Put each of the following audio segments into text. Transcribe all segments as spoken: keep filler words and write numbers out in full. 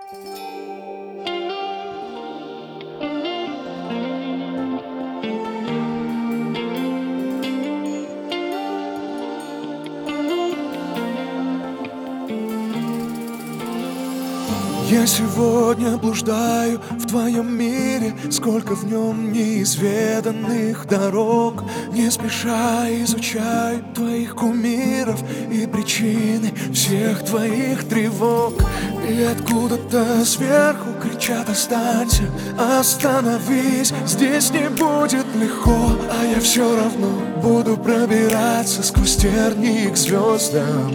Я сегодня блуждаю в твоем мире, сколько в нем неизведанных дорог. Не спеша изучаю твоих кумиров и причины всех твоих тревог. И откуда-то сверху кричат: останься, остановись, здесь не будет легко. А я все равно буду пробираться сквозь тернии к звездам.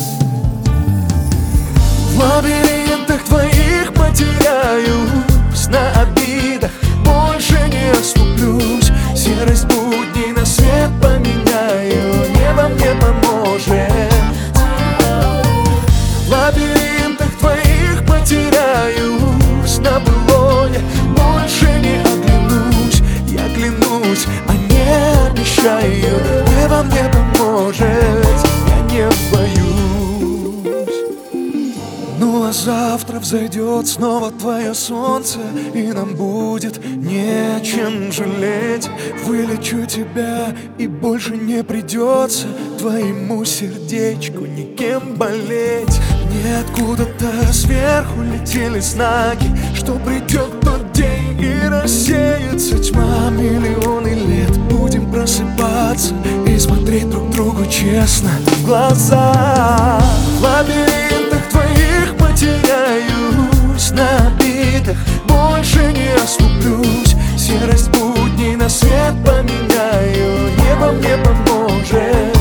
В лабиринтах твоих потеряюсь, на обидах больше не оступлюсь. Серость будней на свет поменяю, небо мне поможет. В лабиринтах твоих потеряюсь, на былое больше не оглянусь. Я клянусь, а не обещаю, небо мне поможет, я не боюсь. Ну а завтра взойдет снова твое солнце, и нам будет нечем жалеть. Вылечу тебя, и больше не придется твоему сердечку никем болеть. Ниоткуда-то сверху летели знаки, что придет тот день и рассеется тьма. Миллионы лет будем просыпаться и смотреть друг другу честно в глаза. В лабиринтах твоих потеряюсь, на обидах больше не оступлюсь. Серость будней на свет поменяю, небо мне поможет.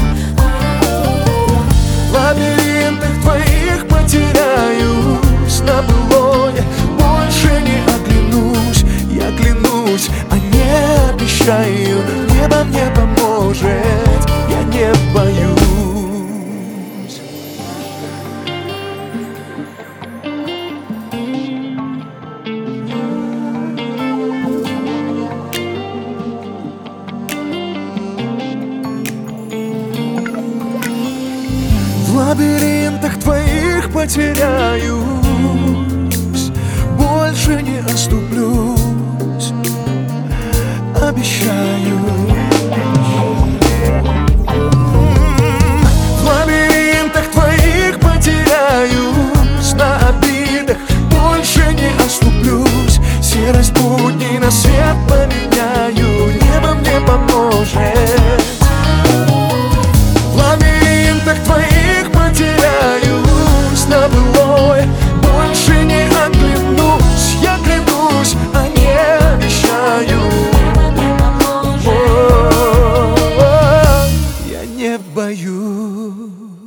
В лабиринтах твоих потеряюсь, на былое больше не оглянусь. Я клянусь, а не обещаю, небо мне поможет, я не боюсь. В лабиринтах твоих потеряюсь, больше не оступлюсь, обещаю. В лабиринтах твоих потеряюсь, на обидах больше не оступлюсь. Серость будней на свет поменяю, небо мне поможет. В лабиринтах твоих потеряюсь, на былое больше не оглянусь. Я клянусь, а не обещаю, о-о-о, я не боюсь.